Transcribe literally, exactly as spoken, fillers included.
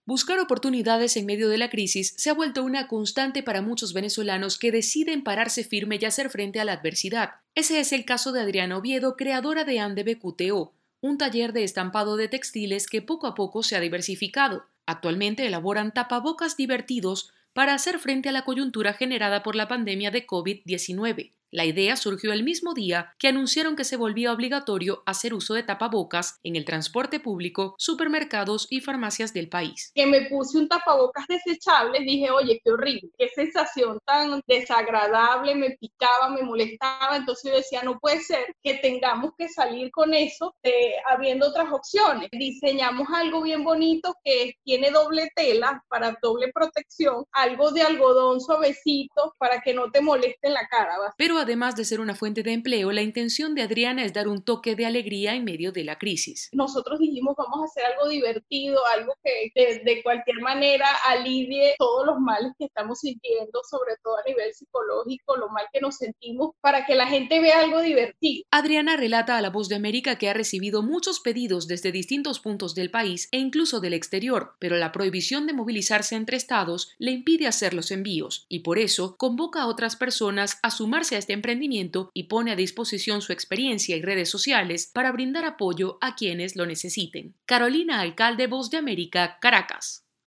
Buscar oportunidades en medio de la crisis se ha vuelto una constante para muchos venezolanos que deciden pararse firme y hacer frente a la adversidad. Ese es el caso de Adriana Oviedo, creadora de Ande B Q T O, un taller de estampado de textiles que poco a poco se ha diversificado. Actualmente elaboran tapabocas divertidos para hacer frente a la coyuntura generada por la pandemia de COVID diecinueve. La idea surgió el mismo día que anunciaron que se volvía obligatorio hacer uso de tapabocas en el transporte público, supermercados y farmacias del país. Que me puse un tapabocas desechable, dije, oye, qué horrible, qué sensación tan desagradable, me picaba, me molestaba, entonces yo decía, no puede ser que tengamos que salir con eso eh, habiendo otras opciones. Diseñamos algo bien bonito que tiene doble tela para doble protección, algo de algodón suavecito para que no te moleste en la cara. ¿Va? Pero además de ser una fuente de empleo, la intención de Adriana es dar un toque de alegría en medio de la crisis. Nosotros dijimos, vamos a hacer algo divertido, algo que de, de cualquier manera alivie todos los males que estamos sintiendo, sobre todo a nivel psicológico, lo mal que nos sentimos, para que la gente vea algo divertido. Adriana relata a La Voz de América que ha recibido muchos pedidos desde distintos puntos del país e incluso del exterior, pero la prohibición de movilizarse entre estados le impide hacer los envíos y por eso convoca a otras personas a sumarse a este emprendimiento y pone a disposición su experiencia y redes sociales para brindar apoyo a quienes lo necesiten. Carolina Alcalde, Voz de América, Caracas.